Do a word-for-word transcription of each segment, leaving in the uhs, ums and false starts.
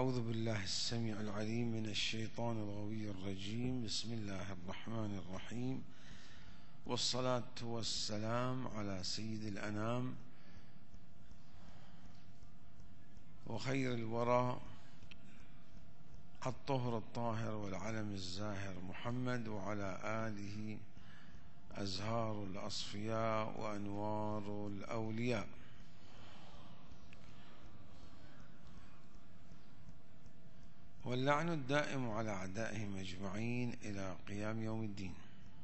أعوذ بالله السميع العليم من الشيطان الغوي الرجيم. بسم الله الرحمن الرحيم، والصلاة والسلام على سيد الأنام وخير الورى الطهر الطاهر والعلم الزاهر محمد، وعلى آله أزهار الأصفياء وأنوار الأولياء. واللعن الدائم على أعدائهم أجمعين إلى قيام يوم الدين.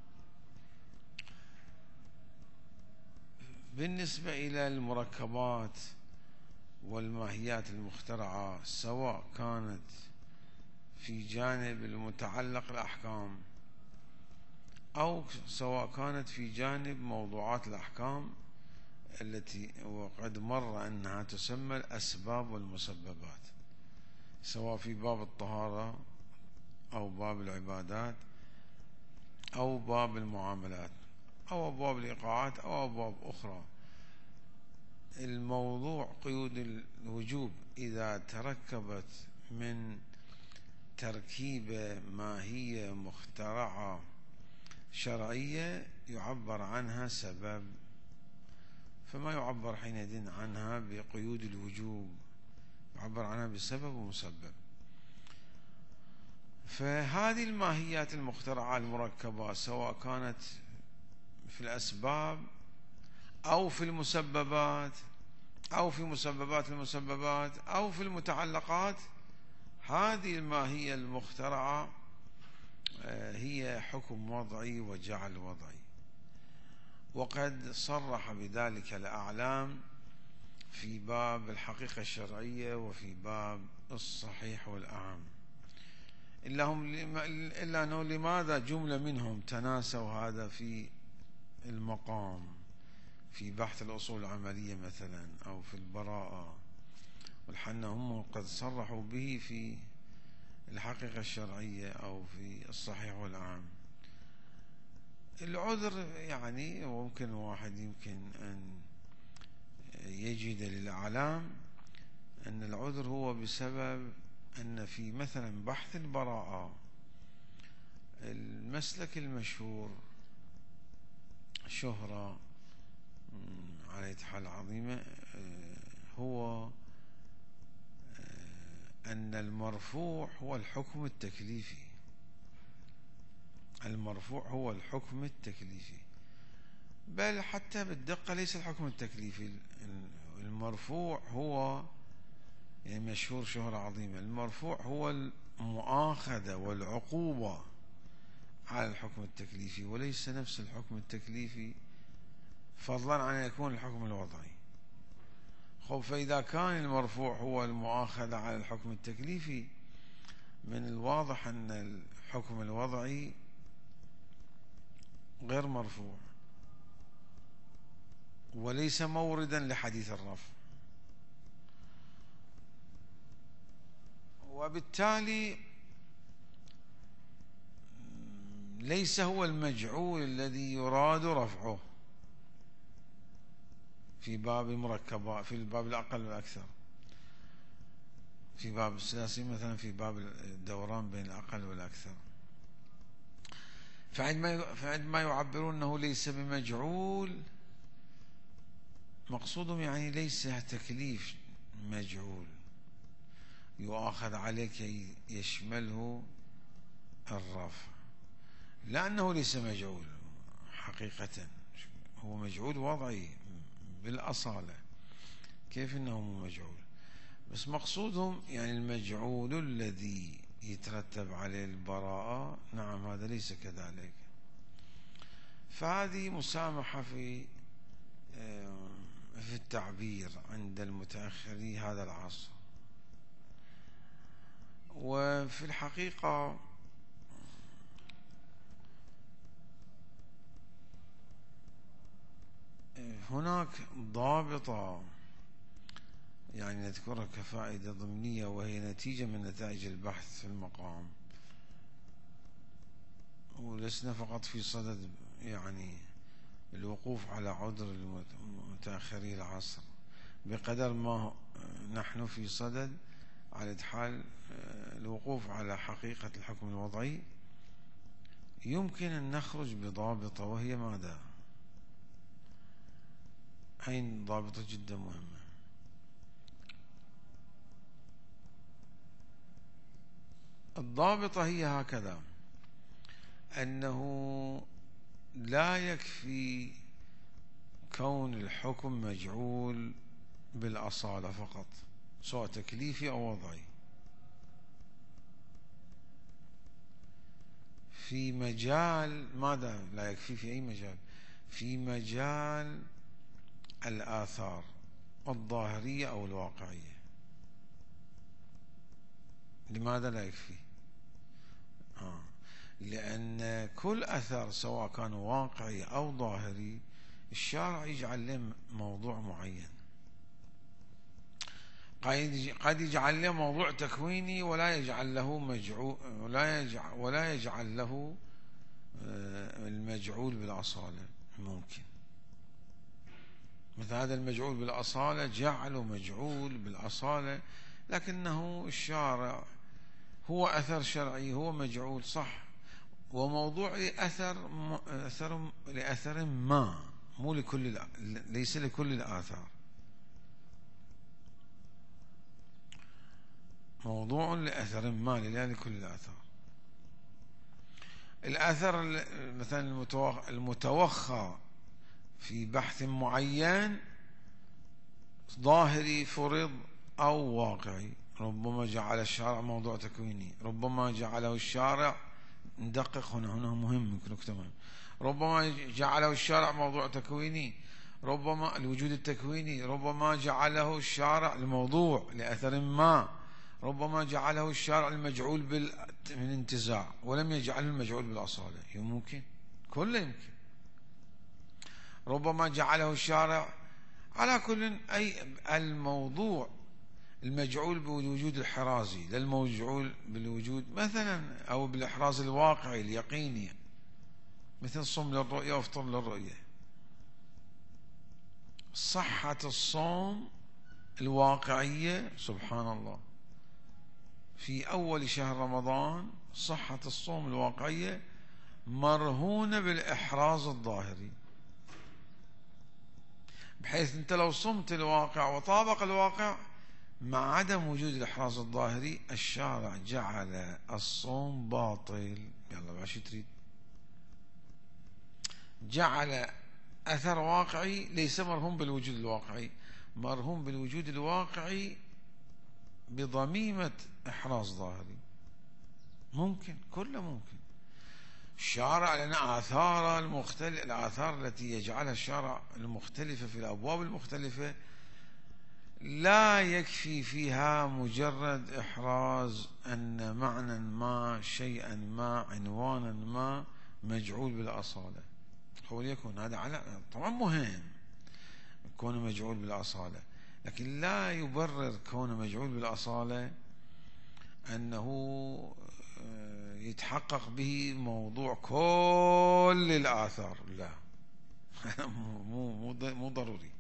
بالنسبة إلى المركبات والماهيات المخترعة، سواء كانت في جانب المتعلق الأحكام أو سواء كانت في جانب موضوعات الأحكام التي وقد مر أنها تسمى الأسباب والمسببات، سواء في باب الطهارة أو باب العبادات أو باب المعاملات أو أبواب الإيقاعات أو أبواب أخرى. الموضوع قيود الوجوب إذا تركبت من تركيبة ماهية مخترعة شرعية يعبر عنها سبب، فما يعبر حينئذ عنها بقيود الوجوب، يعبر عنها بسبب ومسبب. فهذه الماهيات المخترعة المركبة سواء كانت في الأسباب أو في المسببات أو في مسببات المسببات أو في المتعلقات، هذه الماهية المخترعة هي حكم وضعي وجعل وضعي، وقد صرح بذلك الأعلام في باب الحقيقة الشرعية وفي باب الصحيح والأعم. إلا, هم إلا أنه لماذا جملة منهم تناسوا هذا في المقام في بحث الأصول العملية مثلا أو في البراءة، والحن هم قد صرحوا به في الحقيقة الشرعية أو في الصحيح والأعم. العذر يعني ممكن واحد يمكن أن يجد للأعلام أن العذر هو بسبب أن في مثلا بحث البراءة المسلك المشهور شهرة على حال عظيمة هو أن المرفوع هو الحكم التكليفي. المرفوع هو الحكم التكليفي، بل حتى بالدقة ليس الحكم التكليفي. المرفوع هو يعني مشهور شهرة عظيمة، المرفوع هو المؤاخذة والعقوبة على الحكم التكليفي، وليس نفس الحكم التكليفي، فضلا عن أن يكون الحكم الوضعي. خب فإذا كان المرفوع هو المؤاخذة على الحكم التكليفي، من الواضح أن الحكم الوضعي غير مرفوع وليس موردا لحديث الرفع، وبالتالي ليس هو المجعول الذي يراد رفعه في باب المركبات، في الباب الأقل والأكثر، في باب السياسي مثلا، في باب الدوران بين الأقل والأكثر. فعندما يعبرون أنه ليس بمجعول، مقصودهم يعني ليس تكليف مجعول يؤاخذ عليك يشمله الرفع، لأنه ليس مجعول حقيقة، هو مجعول وضعي بالأصالة، كيف أنه مو مجعول؟ بس مقصودهم يعني المجعول الذي يترتب عليه البراءة، نعم هذا ليس كذلك. فهذه مسامحة في في التعبير عند المتأخري هذا العصر. وفي الحقيقة هناك ضابطة يعني نذكرها كفائدة ضمنية، وهي نتيجة من نتائج البحث في المقام، ولسنا فقط في صدد يعني الوقوف على عذر المتأخري العصر، بقدر ما نحن في صدد على حال الوقوف على حقيقة الحكم الوضعي يمكن أن نخرج بضابطة، وهي ماذا؟ هاي ضابطة جدا مهمة. الضابطة هي هكذا: أنه لا يكفي كون الحكم مجعول بالأصالة فقط، سواء تكليفي أو وضعي. في مجال ماذا لا يكفي؟ في أي مجال؟ في مجال الآثار الظاهرية أو الواقعية. لماذا لا يكفي؟ آه. لأن كل أثر سواء كان واقعي أو ظاهري الشارع يجعل له موضوع معين. قد يجعل له موضوع تكويني ولا يجعل له مجعول، ولا يجعل ولا يجعل له المجعول بالأصالة. ممكن مثل هذا المجعول بالأصالة جعله مجعول بالأصالة، لكنه الشارع هو أثر شرعي، هو مجعول صح، وموضوع لأثر أثر لأثر ما، مو لكل، ليس لكل الآثار، موضوع لأثر ما لا لكل الآثار. الأثر مثلا المتوخى في بحث معين ظاهري فرض أو واقعي، ربما جعل الشارع موضوع تكويني، ربما جعله الشارع، ندقق هنا هنا مهم نكتة مهم، ربما جعله الشارع موضوع تكويني، ربما الوجود التكويني، ربما جعله الشارع الموضوع لأثر ما، ربما جعله الشارع المجعول بالانتزاع ولم يجعله المجعول بالأصالة. يمكن، كله يمكن. ربما جعله الشارع على كل أي الموضوع المجعول بالوجود الحرازي للموجعول بالوجود مثلا، أو بالإحراز الواقعي اليقيني، مثل صم للرؤية وافطر للرؤية. صحة الصوم الواقعية سبحان الله في أول شهر رمضان، صحة الصوم الواقعية مرهونة بالإحراز الظاهري، بحيث أنت لو صمت الواقع وطابق الواقع مع عدم وجود الإحراز الظاهري، الشارع جعل الصوم باطل. يلا باش تريد، جعل أثر واقعي ليس مرهون بالوجود الواقعي، مرهون بالوجود الواقعي بضميمة إحراز ظاهري. ممكن، كله ممكن. الشارع لنا آثار المختلفة، الآثار التي يجعلها الشارع المختلفة في الأبواب المختلفة لا يكفي فيها مجرد إحراز أن معنى ما، شيئا ما، عنوانا ما مجعول بالأصالة. هو يكون هذا على طبعا مهم كونه مجعول بالأصالة، لكن لا يبرر كونه مجعول بالأصالة أنه يتحقق به موضوع كل الآثار. لا مو مو مو ضروري.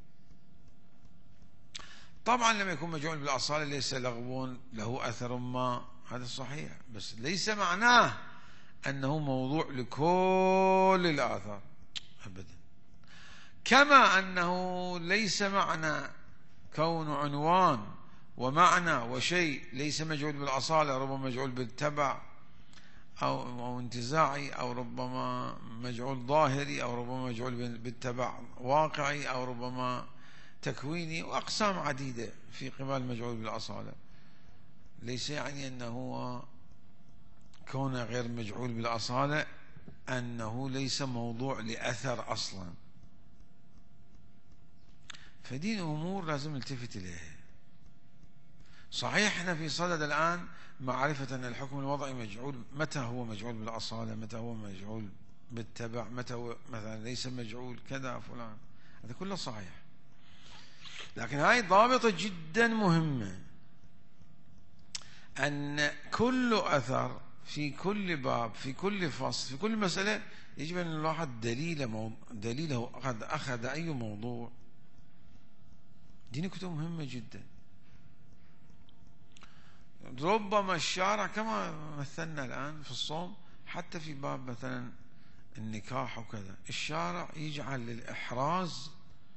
طبعا لما يكون مجعول بالأصالة ليس لغو له أثر ما، هذا صحيح، بس ليس معناه أنه موضوع لكل الآثار أبدا. كما أنه ليس معنى كون عنوان ومعنى وشيء ليس مجعول بالأصالة، ربما مجعول بالتبع أو, أو انتزاعي، أو ربما مجعول ظاهري، أو ربما مجعول بالتبع واقعي، أو ربما تكويني، وأقسام عديدة في قبال مجعول بالأصالة. ليس يعني أنه كون غير مجعول بالأصالة أنه ليس موضوع لأثر أصلا. فدي أمور لازم نلتفت إليها. صحيح احنا في صدد الآن معرفة أن الحكم الوضعي مجعول، متى هو مجعول بالأصالة، متى هو مجعول بالتبع، متى هو مثلا ليس مجعول كذا فلان، هذا كله صحيح. لكن هاي ضابطة جدا مهمة، أن كل أثر في كل باب، في كل فصل، في كل مسألة يجب أن نلاحظ دليله، دليله قد أخذ أي موضوع. دي نكتة مهمة جدا. ربما الشارع كما مثلنا الآن في الصوم، حتى في باب مثلا النكاح وكذا، الشارع يجعل للإحراز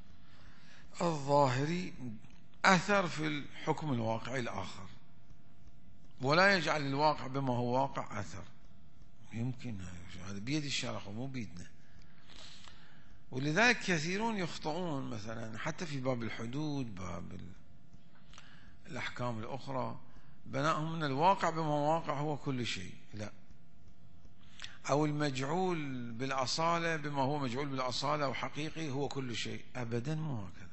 الظاهري أثر في الحكم الواقعي الآخر، ولا يجعل الواقع بما هو واقع أثر. يمكن هذا بيد الشارع مو بيدنا. ولذلك كثيرون يخطئون مثلا حتى في باب الحدود، باب الأحكام الأخرى، بناءهم من الواقع بما هو واقع هو كل شيء، لا. أو المجعول بالأصالة بما هو مجعول بالأصالة وحقيقي هو كل شيء، أبدا مو هكذا.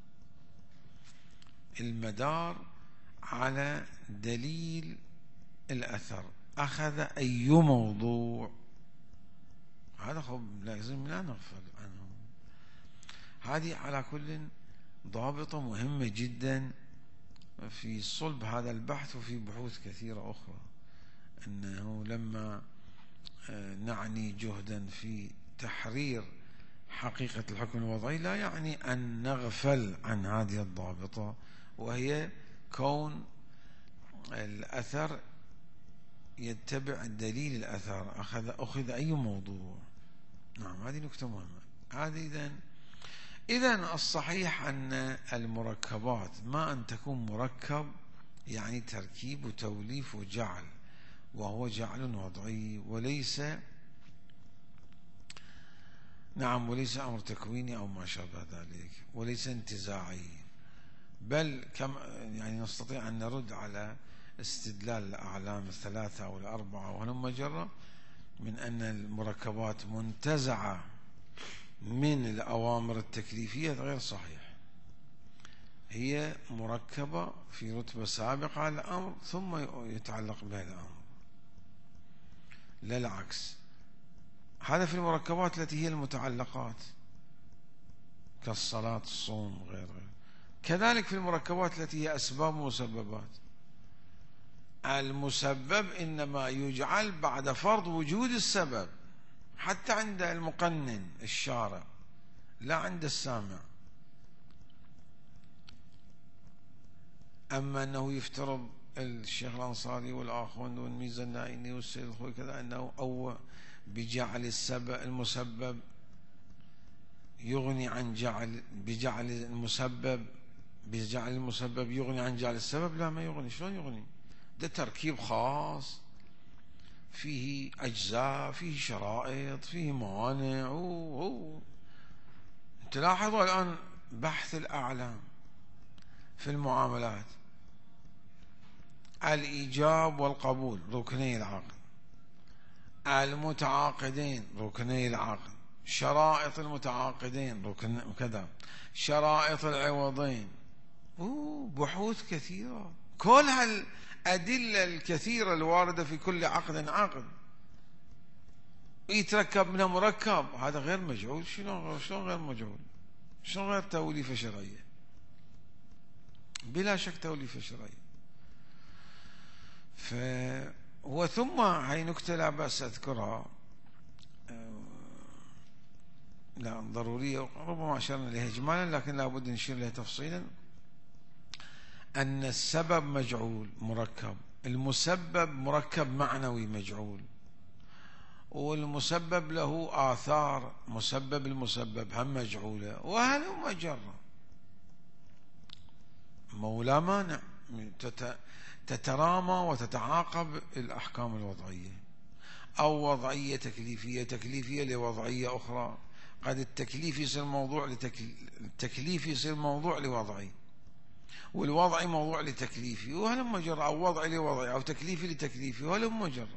المدار على دليل الأثر، أخذ أي موضوع، هذا خب لازم لا نغفل عنه. هذه على كل ضابطة مهمة جدا في صلب هذا البحث وفي بحوث كثيرة أخرى، أنه لما نعني جهدا في تحرير حقيقة الحكم الوضعي لا يعني أن نغفل عن هذه الضابطة، وهي كون الأثر يتبع دليل الأثر، أخذ أخذ أي موضوع. نعم، هذه نكتة مهمة. هذه إذن إذن الصحيح أن المركبات ما أن تكون مركب يعني تركيب وتوليف وجعل، وهو جعل وضعي وليس نعم وليس أمر تكويني أو ما شابه ذلك، وليس انتزاعي. بل كم يعني نستطيع أن نرد على استدلال الأعلام الثلاثة أو الأربعة وهلم جرة من أن المركبات منتزعة من الأوامر التكليفية غير صحيح. هي مركبة في رتبة سابقة على الأمر ثم يتعلق بها الأمر، لا العكس. هذا في المركبات التي هي المتعلقات كالصلاة الصوم غير غير. كذلك في المركبات التي هي أسباب ومسببات، المسبب إنما يجعل بعد فرض وجود السبب، حتى عند المقنن الشارع لا عند السامع. أما أنه يفترض الشيخ الأنصاري والآخوند والميزة النائني والسيد الخوي كذا أنه أو بجعل السبب المسبب يغني عن جعل بجعل المسبب بجعل المسبب يغني عن جعل السبب، لا ما يغني. شلون يغني؟ ده تركيب خاص فيه أجزاء، فيه شرائط، فيه موانع. تلاحظوا الآن بحث الأعلام في المعاملات، الإيجاب والقبول ركني العقد، المتعاقدين ركني العقد، شرائط المتعاقدين ركن كذا، شرائط العوضين، بحوث كثيرة. كل هالأدلة الكثيرة الواردة في كل عقد عقد يتركب منها مركب، هذا غير مجعول. شلون شلون غير مجعول؟ شلون غير توليفة شرعية؟ بلا شك توليفة شرعية. ف وثم هي نكتة لا بأس أذكرها، لا ضرورية ربما أشرنا إليها إجمالا لكن لا بد نشير لها تفصيلا، أن السبب مجعول مركب، المسبب مركب معنوي مجعول، والمسبب له آثار، مسبب المسبب هم مجعولة، وهل مجرة مولا مانع تترامى وتتعاقب الأحكام الوضعية، أو وضعية تكليفية تكليفية لوضعية أخرى. قد التكليف يصير موضوع لتكل... التكليف يصير موضوع لوضعي، والوضعي موضوع لتكليفي، وهلم جرى، أو وضعي لوضعي أو تكليفي لتكليفي، وهلم جرى.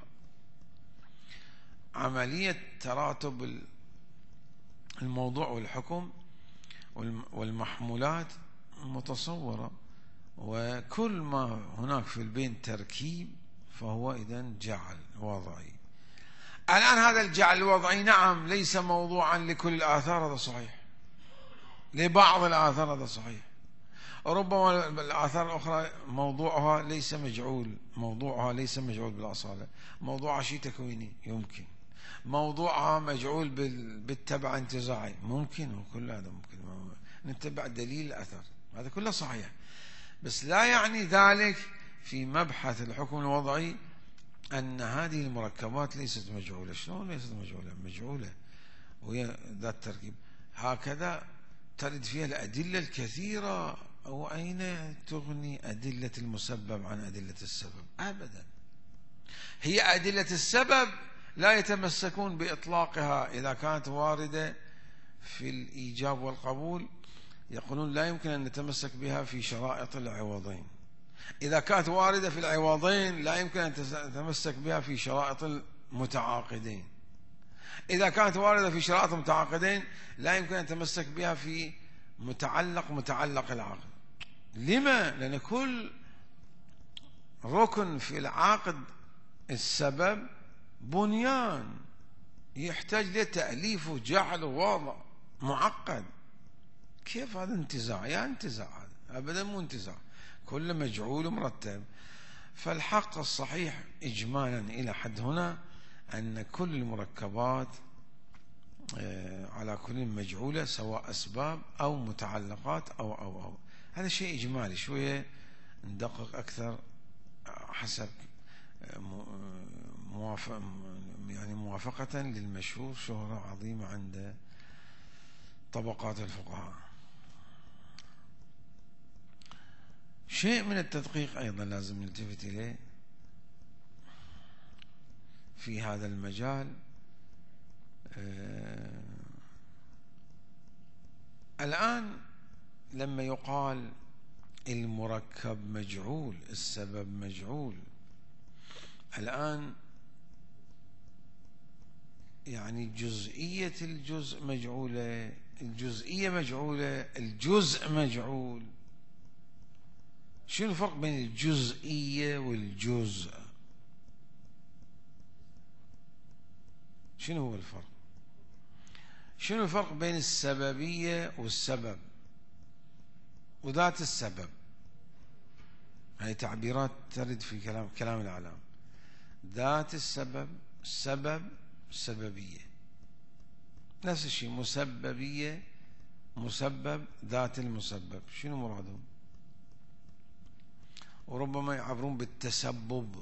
عملية تراتب الموضوع والحكم والمحمولات متصورة، وكل ما هناك في البين تركيب فهو إذن جعل وضعي. الآن هذا الجعل الوضعي نعم ليس موضوعا لكل الآثار، هذا صحيح، لبعض الآثار هذا صحيح. ربما الآثار الأخرى موضوعها ليس مجعول، موضوعها ليس مجعول بالأصالة، موضوعها شيء تكويني يمكن، موضوعها مجعول بالتبع انتزاعي ممكن، وكل هذا ممكن نتبع دليل الأثر، هذا كله صحيح. بس لا يعني ذلك في مبحث الحكم الوضعي أن هذه المركبات ليست مجعولة. شلون ليست مجعولة؟ مجعولة وهي ذات تركيب. هكذا ترد فيها الأدلة الكثيرة. وأين تغني أدلة المسبب عن أدلة السبب؟ أبدا. هي أدلة السبب لا يتمسكون بإطلاقها إذا كانت واردة في الإيجاب والقبول، يقولون لا يمكن أن نتمسك بها في شرائط العوضين. إذا كانت واردة في العوضين لا يمكن أن نتمسك بها في شرائط المتعاقدين. إذا كانت واردة في شرائط المتعاقدين لا يمكن أن نتمسك بها في متعلق متعلق العقد. لما؟ لأن كل ركن في العقد السبب بنيان يحتاج لتأليف وجعل ووضع معقد. كيف هذا انتزاع؟ يا انتزاع هذا أبدا مو انتزاع، كل مجعول ومرتب. فالحق الصحيح إجمالا إلى حد هنا أن كل المركبات على كل مجعولة، سواء أسباب أو متعلقات أو أو أو هذا شيء إجمالي. شوية ندقق أكثر حسب موافق يعني موافقة للمشهور شهرة عظيمة عند طبقات الفقهاء. شيء من التدقيق أيضا لازم نلتفت إليه في هذا المجال. آه الآن لما يقال المركب مجعول، السبب مجعول، الآن يعني جزئية الجزء مجعولة، الجزئية مجعولة، الجزء مجعول. شنو الفرق بين الجزئية والجزء؟ شنو هو الفرق؟ شنو الفرق بين السببية والسبب وذات السبب؟ هذه تعبيرات ترد في كلام كلام الأعلام. ذات السبب، سبب، سببية، نفس الشيء. مسببية، مسبب، ذات المسبب. شنو مرادهم؟ وربما يعبرون بالتسبب.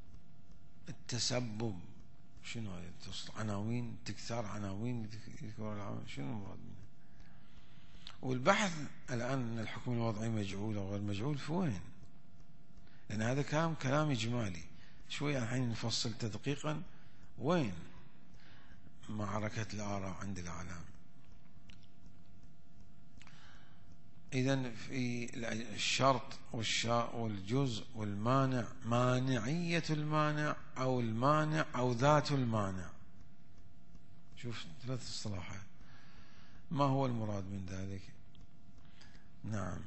التسبب شنو هذه؟ عناوين، تكثار عناوين، شنو المراد منها؟ والبحث الآن أن الحكم الوضعي مجعول أو غير مجعول في وين؟ لأن هذا كلام كلام إجمالي. شوية الحين نفصل تدقيقا وين معركة الآراء عند الأعلام. إذن في الشرط والشاء والجزء والمانع، مانعية المانع أو المانع أو ذات المانع. شوف ثلاث اصطلاحات. ما هو المراد من ذلك؟ نعم،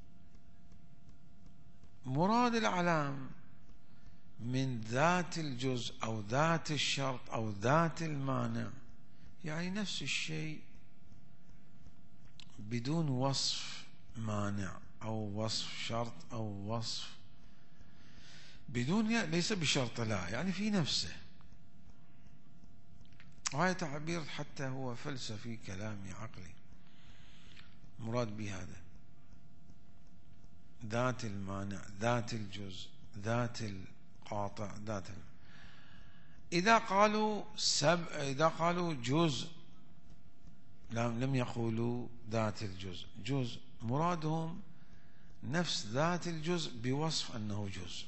مراد الأعلام من ذات الجزء أو ذات الشرط أو ذات المانع يعني نفس الشيء بدون وصف مانع أو وصف شرط أو وصف بدون، ليس بشرط، لا يعني في نفسه. وهذا تعبير حتى هو فلسفي كلامي عقلي. مراد بهذا ذات المانع، ذات الجزء، ذات القاطع، ذات ال... إذا قالوا سب إذا قالوا جزء لم يقولوا ذات الجزء. جزء مرادهم نفس ذات الجزء بوصف أنه جزء.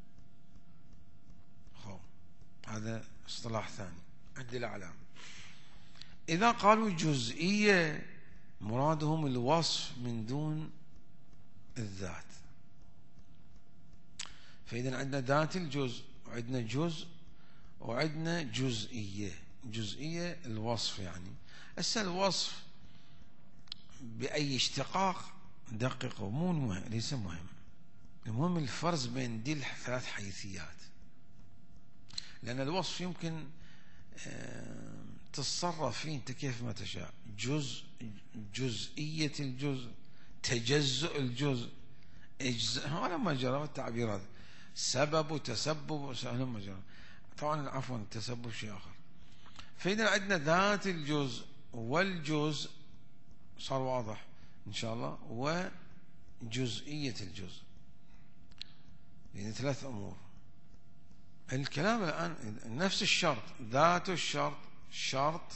خو هذا اصطلاح ثاني عند الأعلام. إذا قالوا جزئية مرادهم الوصف من دون الذات. فإذا عندنا ذات الجزء وعندنا جزء وعندنا جزئية. جزئية الوصف يعني. هسه الوصف بأي اشتقاق دققوا، مو مهم، ليس مهم. المهم الفرز بين دي الثلاث حيثيات. لأن الوصف يمكن تتصرف فيه أنت كيف ما تشاء. جزء، جزئية الجزء، تجزؤ الجزء، اجزاء، هذا ما جرى التعبيرات. سبب وتسبب ما جرى. طبعا عفوا التسبب شيء آخر. فإذا عندنا ذات الجزء والجزء صار واضح إن شاء الله، وجزئية الجزء. يعني ثلاث أمور. الكلام الآن نفس الشرط، ذات الشرط، شرط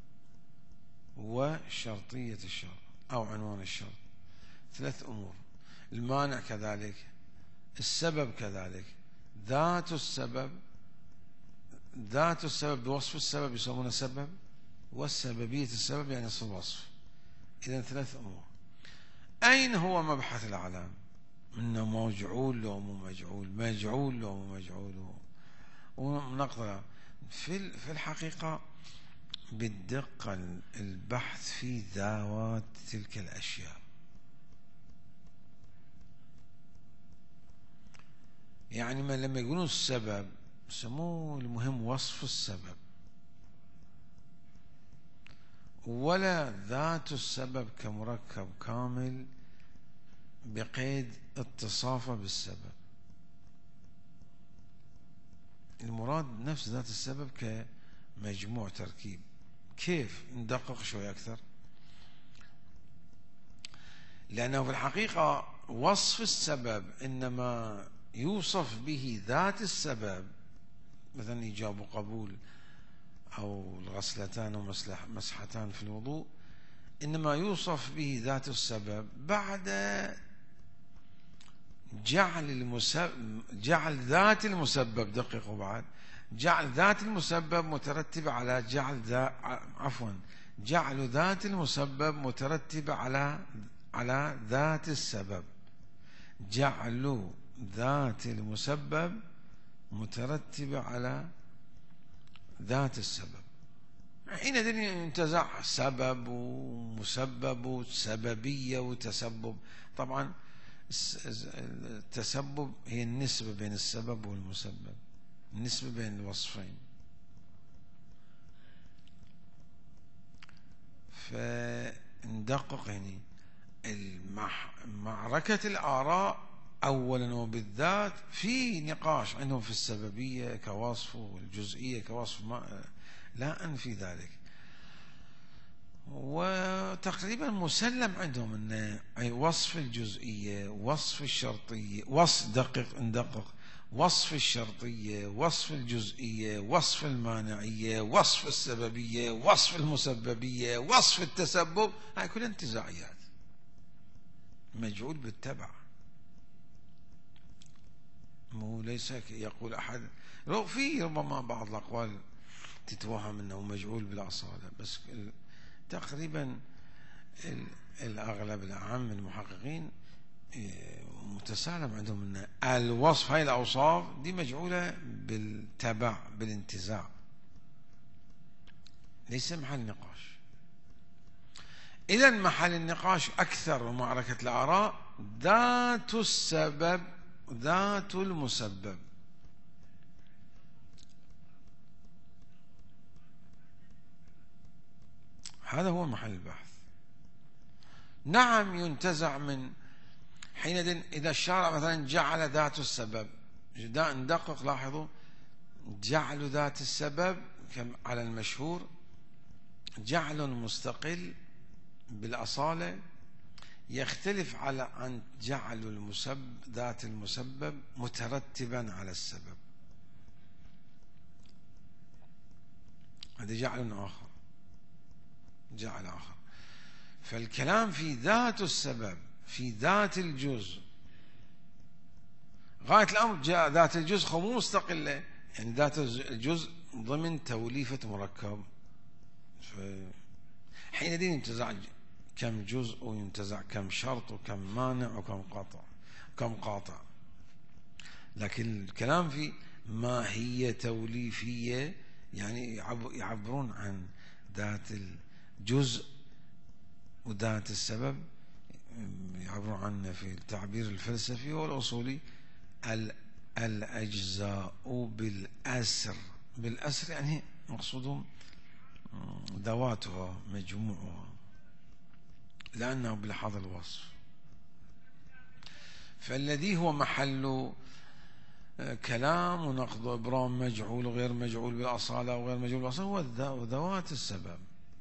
وشرطية الشرط أو عنوان الشرط، ثلاث أمور. المانع كذلك، السبب كذلك. ذات السبب، ذات السبب بوصف السبب يسمونه سبب، والسببية السبب يعني يصير وصف. إذن ثلاث أمور. أين هو مبحث الأعلام؟ إنه مجعول لو مو مجعول، مجعول لو مو مجعول، ونقدر في في الحقيقة بالدقة البحث في ذوات تلك الأشياء. يعني ما لما يقولون السبب سموه المهم وصف السبب، ولا ذات السبب كمركب كامل بقيد اتصافه بالسبب. المراد نفس ذات السبب كمجموع تركيب. كيف؟ ندقق شوي أكثر. لأنه في الحقيقة وصف السبب إنما يوصف به ذات السبب، مثلا إيجاب وقبول أو الغسلتان ومسحتان في الوضوء، إنما يوصف به ذات السبب بعد جعل المسبب، جعل ذات المسبب، دققوا بعد، جعل ذات المسبب مترتبة على جعل ذا عفوا جعل ذات المسبب مترتبة على على ذات السبب. جعل ذات المسبب مترتبة على ذات السبب. حينئذ ينتزع سبب ومسبب وسببية وتسبب. طبعا التسبب هي النسبة بين السبب والمسبب، النسبة بين الوصفين. فندقق يعني معركة الآراء أولا وبالذات في نقاش عندهم في السببية كوصف والجزئية كوصف، ما لا أنفي ذلك، وتقريبا مسلم عندهم أن وصف الجزئية، وصف الشرطية، وصف دقق ندقق وصف الشرطية، وصف الجزئية، وصف المانعية، وصف السببية، وصف المسببية، وصف التسبب، هاي كلها انتزاعيات. مجعول بالتبع، مو ليس يقول أحد لو في ربما بعض الأقوال تتوهم أنه مجعول بالأصالة، بس تقريبا الأغلب الأعم المحققين متسالم عندهم أن الوصف، هاي الأوصاف دي مجعولة بالتبع بالانتزاع، ليس محل نقاش. إذن محل النقاش أكثر ومعركة الآراء ذات السبب ذات المسبب. هذا هو محل البحث. نعم ينتزع من حينئذ إذا الشارع مثلا جعل ذات السبب، ندقق لاحظوا جعل ذات السبب على المشهور جعل مستقل بالأصالة، يختلف على عن جعل المسبب ذات المسبب مترتبا على السبب. هذا جعل آخر، جعل آخر. فالكلام في ذات السبب، في ذات الجزء، غاية الأمر جاء ذات الجزء مو مستقلة، يعني ذات الجزء ضمن توليفة مركب. حينئذ ينتزع كم جزء، وينتزع كم شرط، وكم مانع، وكم قاطع، كم قاطع. لكن الكلام في ماهية توليفية، يعني يعبرون عن ذات الجزء وذات السبب، يعبرون عنه في التعبير الفلسفي والأصولي الأجزاء بالأسر. بالأسر يعني مقصودهم ذواتها مجموعها، لأنه بلحظ الوصف. فالذي هو محل كلام ونقض إبرام مجعول وغير مجعول بالأصالة وغير مجعول بالأصالة هو ذوات السبب.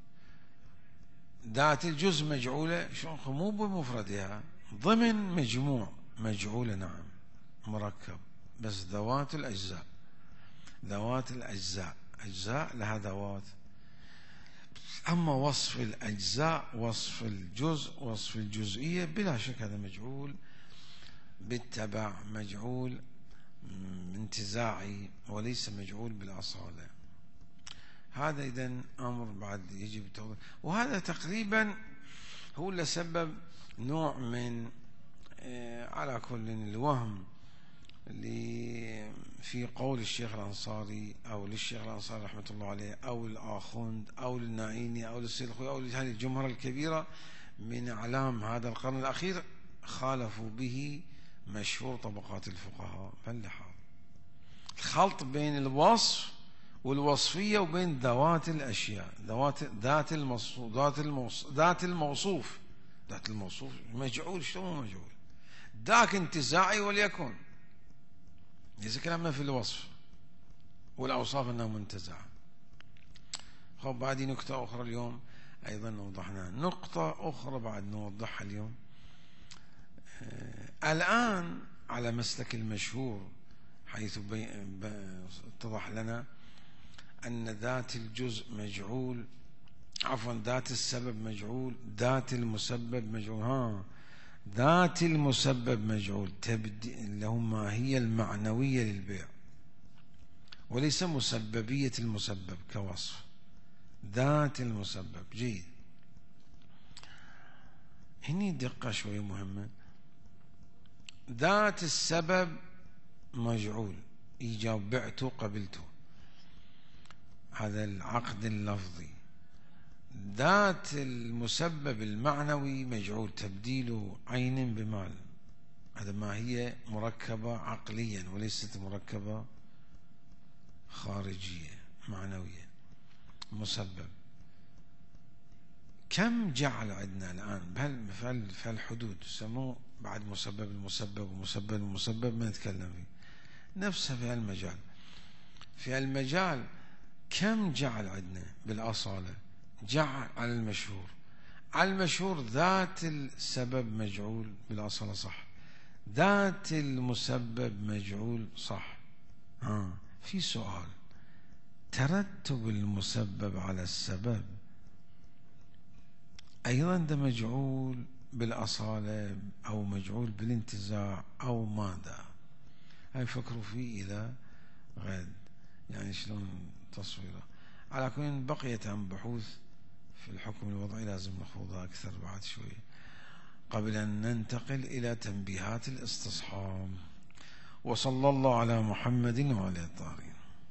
ذات الجزء مجعولة مو بمفردها، ضمن مجموع مجعولة، نعم مركب. بس ذوات الأجزاء، ذوات الأجزاء، أجزاء لها ذوات. أما وصف الأجزاء، وصف الجزء، وصف الجزئية، بلا شك هذا مجعول بالتبع، مجعول انتزاعي وليس مجعول بالأصالة. هذا إذن أمر بعد يجب التوضيح، وهذا تقريبا هو اللي سبب نوع من على كل الوهم اللي في قول الشيخ الأنصاري أو للشيخ الأنصاري رحمة الله عليه أو الآخوند أو للنعيني أو للسيلخوي أو لهذه الجمهرة الكبيرة من أعلام هذا القرن الأخير خالفوا به مشهور طبقات الفقهاء. فاللحاظ الخلط بين الوصف والوصفية وبين ذوات الأشياء، ذوات ذات الموصوف، ذات الموصوف، ذات الموصوف، ذات الموصوف مجعول. شلون مجعول؟ ذاك انتزاعي وليكن، ليس كلامنا في الوصف والأوصاف أنها منتزعة. خب بعد نقطة أخرى اليوم أيضا وضحناها، نقطة أخرى بعد نوضحها اليوم. آه الآن على مسلك المشهور، حيث اتضح لنا أن ذات الجزء مجعول، عفوا ذات السبب مجعول، ذات المسبب مجعول. ها ذات المسبب مجعول تبدي اللي هم هي المعنوية للبيع، وليس مسببية المسبب كوصف. ذات المسبب. جيد. هني دقة شوية مهمة. ذات السبب مجعول، إيجاب بعته قبلته، هذا العقد اللفظي. ذات المسبب المعنوي مجعول، تبديل عين بمال، هذا ما هي مركبة عقليا وليست مركبة خارجية معنوية. مسبب كم جعل عندنا الآن بهالحدود سموه بعد مسبب المسبب ومسبب المسبب ما نتكلم فيه، نفسها في هالمجال. في هالمجال كم جعل عندنا بالأصالة؟ جعل على المشهور، على المشهور ذات السبب مجعول بالأصالة صح، ذات المسبب مجعول صح. ها في سؤال، ترتب المسبب على السبب أيضا ده مجعول بالأصالة أو مجعول بالانتزاع أو ماذا؟ هاي فكروا فيه إلى غد، يعني شلون تصويره. على كل بقيت عن بحوث في الحكم الوضعي لازم نخوضها أكثر بعد شوي قبل أن ننتقل إلى تنبيهات الاستصحاب. وصلى الله على محمد وعلى الطاهرين.